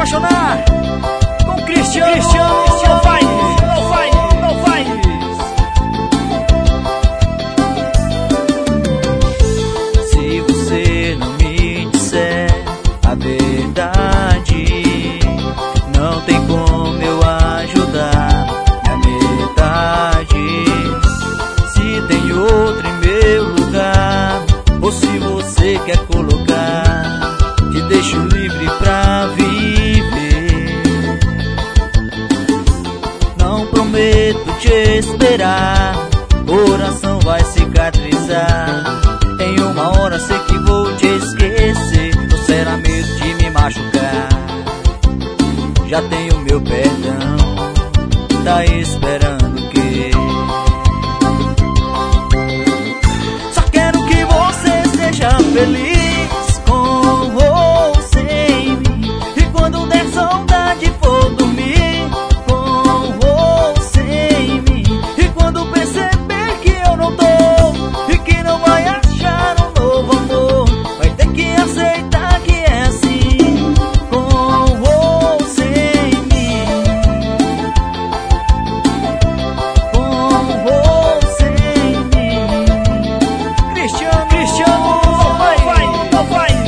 apaixonar com Cristiano Novaes. Se você não me disser a verdade, não tem como eu ajudar na metade. Se tem outro em meu lugar, ou se você quer colocar, te deixo livre pra viver. Não prometo te esperar, coração vai cicatrizar. Em uma hora sei que vou te esquecer, não será medo de me machucar. Já tenho meu perdão, tá esperando o quê? Só quero que você seja feliz com ou sem mim. E quando der saudade for dormir com ou sem mim. E quando perceber que eu não tô e que não vai achar um novo amor, vai ter que aceitar que é assim, com ou sem mim. Com ou sem mim. Cristiano Novaes.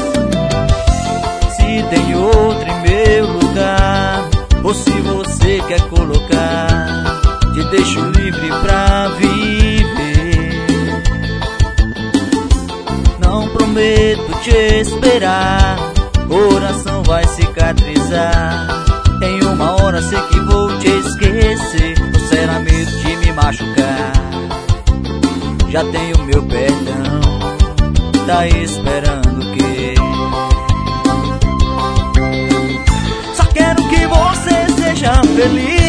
Se tem outro em meu lugar, ou se você quer colocar, te deixo livre pra viver. Não prometo te esperar, coração vai cicatrizar. Em uma hora sei que vou te esquecer, não será medo de me machucar. Já tenho meu perdão, tá esperando o quê? Só quero que você seja feliz